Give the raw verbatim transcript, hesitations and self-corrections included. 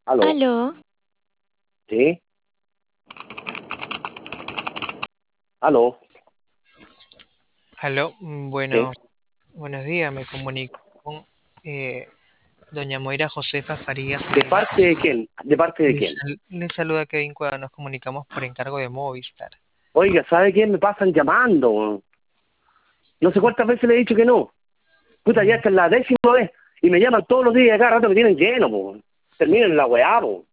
Aló, Aló, ¿sí? Aló, Aló, mm, ¿sí? bueno, buenos días, me comunico con eh, doña Moira Josefa Farías ¿De parte de Reyes. quién? ¿De parte de Le, quién? sal- le saluda Kevin Cuadra, nos comunicamos por encargo de Movistar. Oiga, ¿sabe quién me pasan llamando? No sé cuántas veces le he dicho que no. Puta, ya Mm, esta es la décima vez. Y me llaman todos los días, cada rato me tienen lleno, po. Terminen la weá, po.